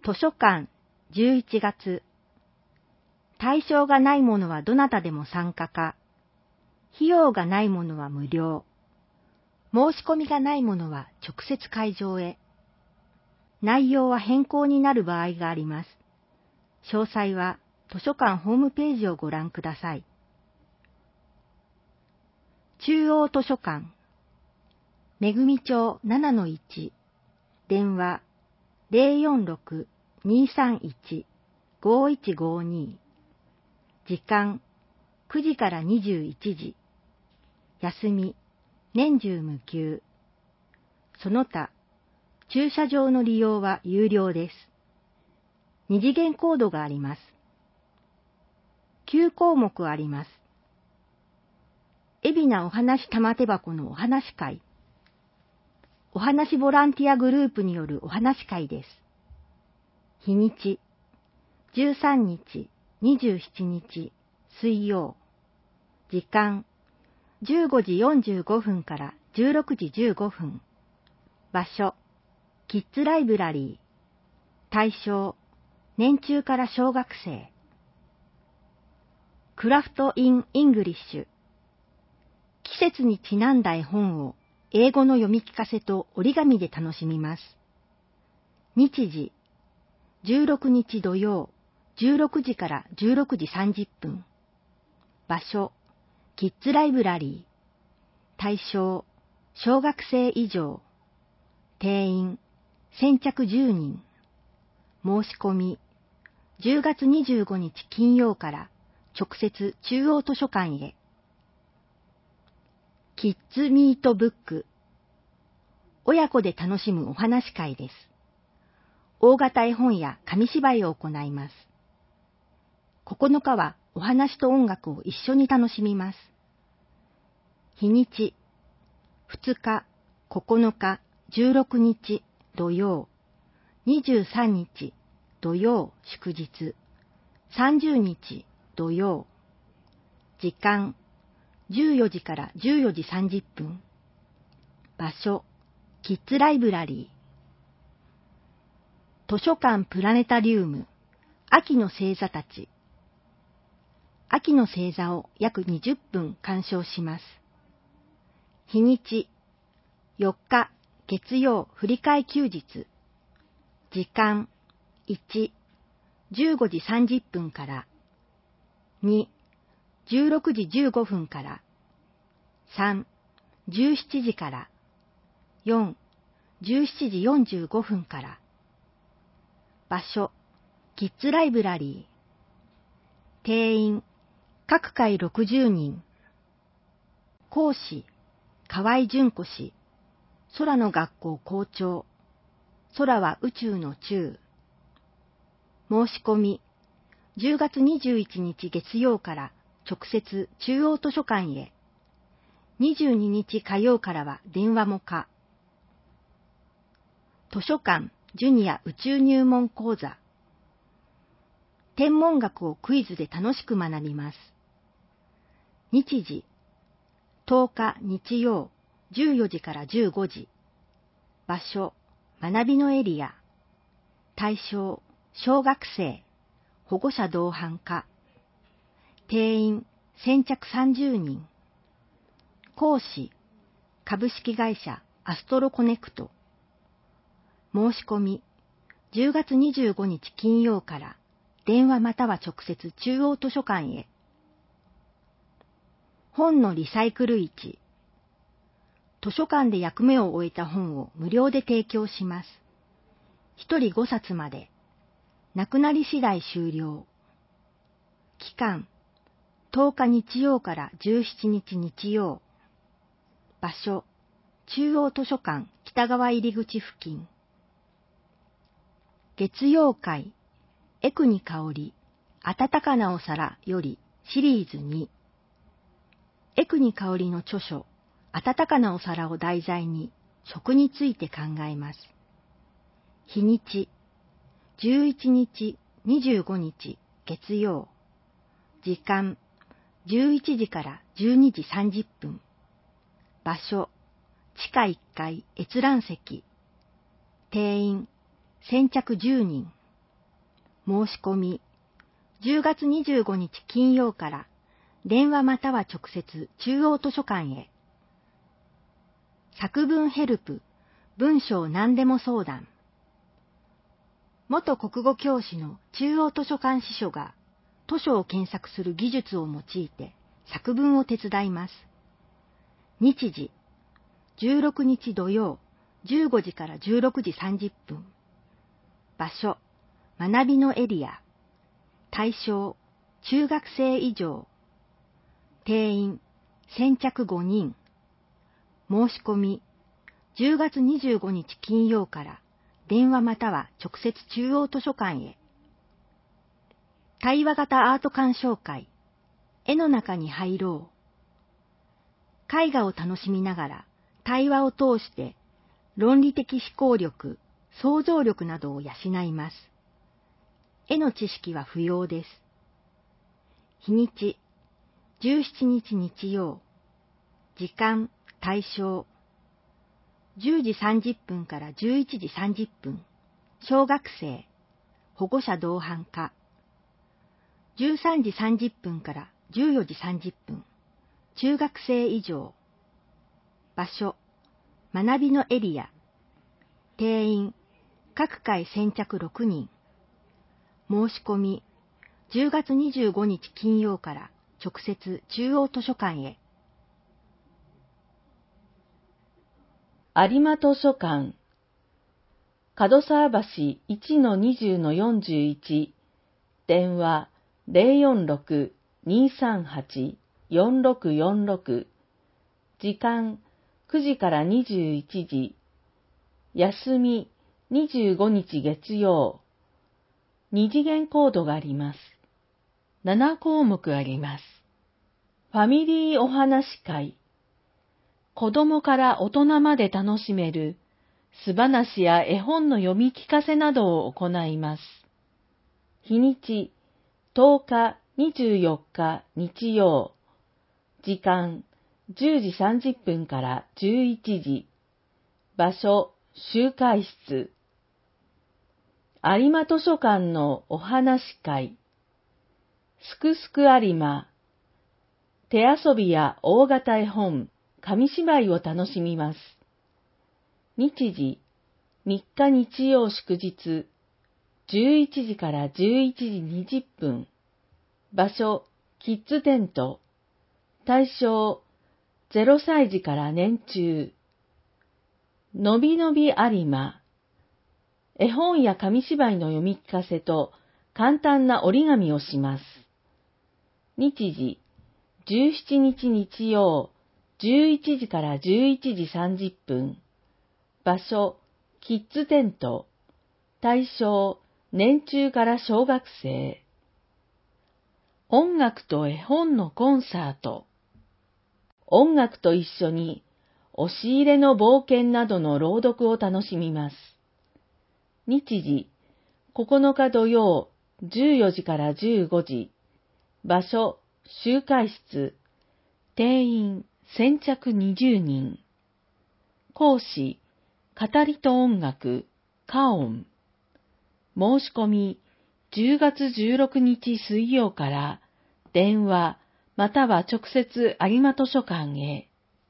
図書館11月。対象がないものはどなたでも参加か。費用がないものは無料。申し込みがないものは直接会場へ。内容は変更になる場合があります。詳細は図書館ホームページをご覧ください。中央図書館、めぐみ町 7-1、電話 046-231-5152、時間9時から21時、休み、年中無休。その他、駐車場の利用は有料です。二次元コードがあります。9項目あります。海老名お話玉手箱のお話会。お話ボランティアグループによるお話会です。日にち、13日、27日、水曜。時間、15時45分から16時15分。場所、キッズライブラリー。対象、年中から小学生。クラフト・イン・イングリッシュ。季節にちなんだ絵本を英語の読み聞かせと折り紙で楽しみます。日時、16日土曜、16時から16時30分。場所、キッズライブラリー。対象、小学生以上。定員、先着10人。申し込み、10月25日金曜から直接中央図書館へ。キッズミートブック。親子で楽しむお話会です。大型絵本や紙芝居を行います。9日はお話と音楽を一緒に楽しみます。日にち、2日、9日、16日土曜、23日土曜祝日、30日土曜。時間、14時から14時30分。場所、キッズライブラリー。図書館プラネタリウム、秋の星座たち。秋の星座を約20分鑑賞します。日にち、4日、月曜振り替え休日。時間、1、15時30分から。2、16時15分から。3、17時から。4、17時45分から。場所、キッズライブラリー。定員、各回60人。講師、河合純子氏。空の学校校長。空は宇宙の宙。申し込み、10月21日月曜から直接中央図書館へ。22日火曜からは電話も可。図書館ジュニア宇宙入門講座。天文学をクイズで楽しく学びます。日時、10日日曜14時から15時。場所、学びのエリア。対象、小学生、保護者同伴可。定員、先着30人。講師、株式会社アストロコネクト。申し込み、10月25日金曜から電話または直接中央図書館へ。本のリサイクル市。図書館で役目を終えた本を無料で提供します。1人5冊まで。なくなり次第終了。期間、10日日曜から17日日曜。場所、中央図書館北側入口付近。月曜会、江国香織、暖かなお皿よりシリーズ2。江国香織の著書、暖かなお皿を題材に食について考えます。日にち、11日、25日月曜。時間、11時から12時30分。場所、地下1階閲覧席。定員、先着10人。 申し込み、10月25日金曜から電話または直接中央図書館へ。作文ヘルプ、文章何でも相談。元国語教師の中央図書館司書が図書を検索する技術を用いて作文を手伝います。日時、16日土曜、15時から16時30分。場所、学びのエリア。対象、中学生以上。定員、先着5人。申し込み、10月25日金曜から電話または直接中央図書館へ。対話型アート鑑賞会、絵の中に入ろう。絵画を楽しみながら対話を通して論理的思考力、想像力などを養います。絵の知識は不要です。日にち、17日日曜。時間、対象。10時30分から11時30分。小学生、保護者同伴か。13時30分から14時30分。中学生以上。場所、学びのエリア。定員、各回先着6人。申し込み、10月25日金曜から直接中央図書館へ。 有馬図書館、門沢橋 1-20-41、電話046-238-4646、時間9時から21時、休み25日月曜、2次元コードがあります。7項目あります。ファミリーお話会。子供から大人まで楽しめる素話や絵本の読み聞かせなどを行います。日にち10日、24日日曜。時間10時30分から11時。場所集会室。有馬図書館のお話会。すくすく有馬。手遊びや大型絵本、紙芝居を楽しみます。日時、3日日曜祝日、11時から11時20分。場所、キッズテント。対象、0歳児から年中。のびのび有馬。絵本や紙芝居の読み聞かせと簡単な折り紙をします。日時、17日日曜、11時から11時30分。場所、キッズテント。対象、年中から小学生。音楽と絵本のコンサート。音楽と一緒に、押し入れの冒険などの朗読を楽しみます。日時、9日土曜、14時から15時。場所、集会室。定員、先着20人。講師、語りと音楽、カオン。申し込み、10月16日水曜から電話または直接有馬図書館へ。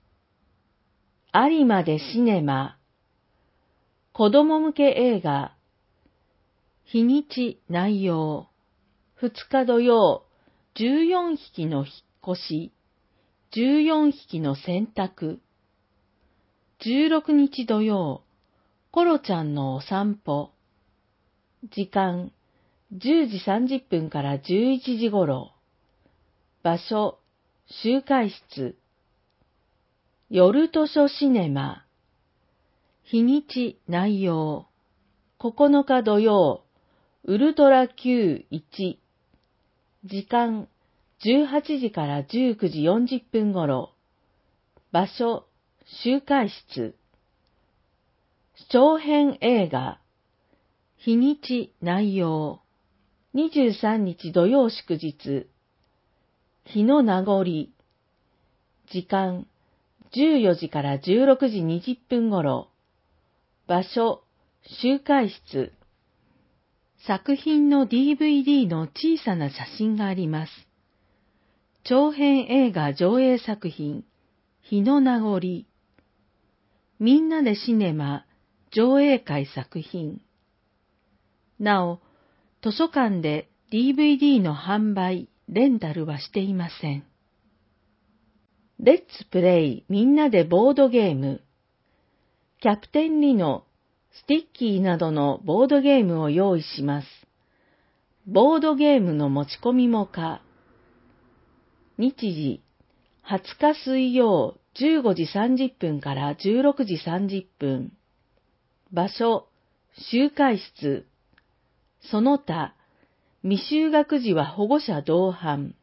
有馬でシネマ。子供向け映画。日にち内容。2日土曜、14匹の引っ越し。14匹の洗濯。16日土曜、コロちゃんのお散歩。時間、10時30分から11時頃。場所、集会室。夜図書シネマ。日にち内容。9日土曜、ウルトラ Q1。時間、18時から19時40分頃。場所、集会室。長編映画。日にち内容。23日土曜祝日。日の名残。時間、14時から16時20分頃。場所、集会室。 作品の DVD の小さな写真があります。長編映画上映作品、日の名残。みんなでシネマ上映会作品。なお、図書館で DVD の販売、レンタルはしていません。レッツプレイみんなでボードゲーム。キャプテンリノ、スティッキーなどのボードゲームを用意します。ボードゲームの持ち込みも可。日時、20日水曜15時30分から16時30分。場所、集会室。その他、未就学児は保護者同伴。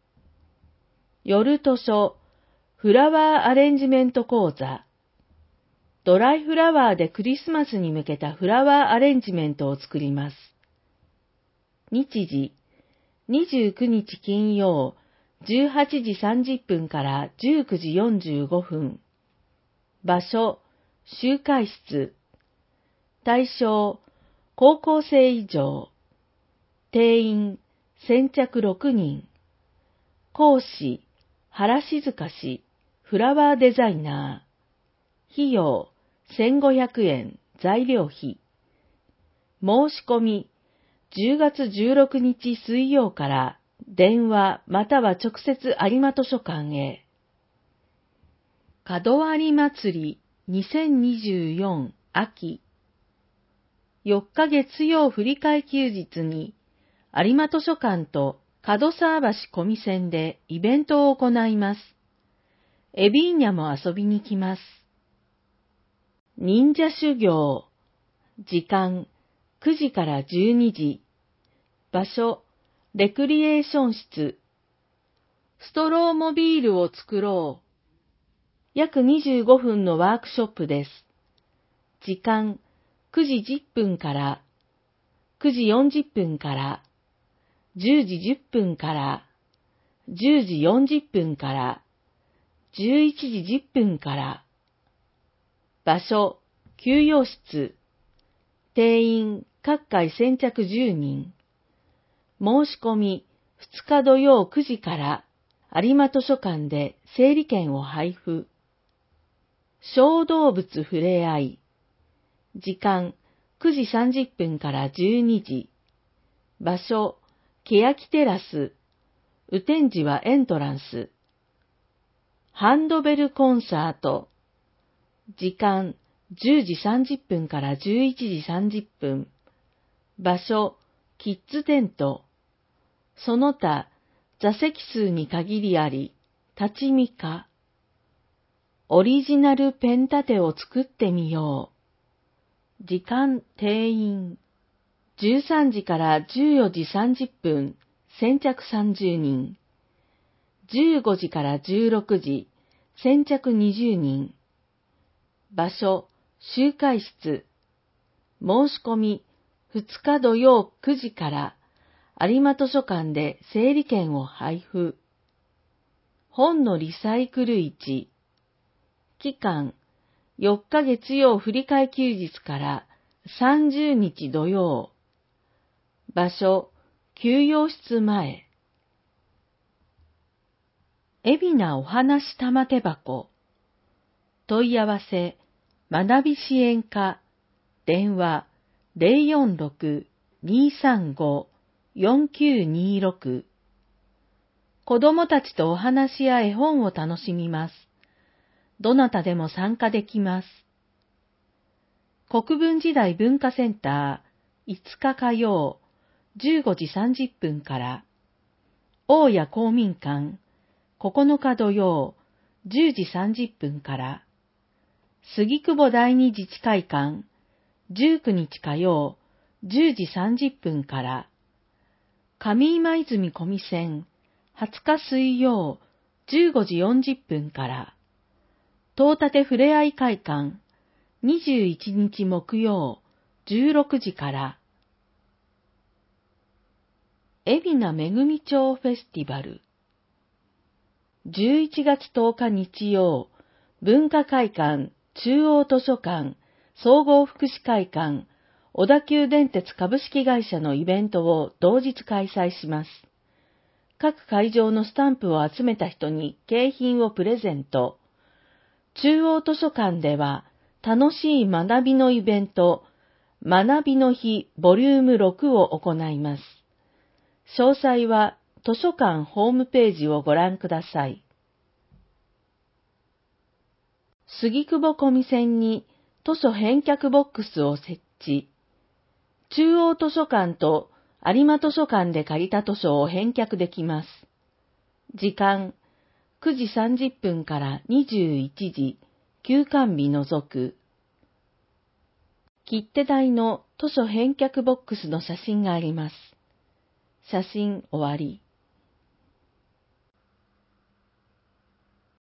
夜図書、フラワーアレンジメント講座。ドライフラワーでクリスマスに向けたフラワーアレンジメントを作ります。日時、29日金曜、18時30分から19時45分。場所、集会室。対象、高校生以上。定員、先着6人。講師、原静香氏、フラワーデザイナー。費用、1500円、材料費。申し込み、10月16日水曜から電話または直接有馬図書館へ。門割祭り2024秋。4日月曜振り替え休日に有馬図書館と門沢橋小見線でイベントを行います。エビーニャも遊びに来ます。忍者修行。時間、9時から12時。場所、レクリエーション室。ストローモビールを作ろう。約25分のワークショップです。時間、9時10分から、9時40分から、10時10分から、10時40分から、11時10分から。場所、休養室。定員、各回先着10人。申し込み、2日土曜9時から有馬図書館で整理券を配布。小動物ふれあい。時間、9時30分から12時。場所、欅テラス。雨天時はエントランス。ハンドベルコンサート。時間、10時30分から11時30分。場所、キッズテント。その他、座席数に限りあり、立ち見か。オリジナルペン立てを作ってみよう。時間、定員。13時から14時30分、先着30人。15時から16時、先着20人。場所、集会室。申し込み、2日土曜9時から有馬図書館で整理券を配布。本のリサイクル市。期間、4日月曜振り替え休日から30日土曜。場所、休養室前。海老名お話玉手箱。問い合わせ、学び支援課、電話、046-235-4926。子供たちとお話や絵本を楽しみます。どなたでも参加できます。国分時代文化センター、5日火曜、15時30分から、大谷公民館、9日土曜、10時30分から、杉久保第二自治会館、19日火曜、10時30分から、上今泉小見線、20日水曜、15時40分から、東立ふれあい会館、21日木曜、16時から、海老名めぐみ町フェスティバル。11月10日日曜、文化会館、中央図書館、総合福祉会館、 小田急電鉄株式会社のイベントを同日開催します。各会場のスタンプを集めた人に景品をプレゼント。中央図書館では楽しい学びのイベント、学びの日ボリューム6を行います。詳細は図書館ホームページをご覧ください。杉久保小見線に図書返却ボックスを設置。中央図書館と有馬図書館で借りた図書を返却できます。時間9時30分から21時、休館日除く。切手台の図書返却ボックスの写真があります。写真終わり。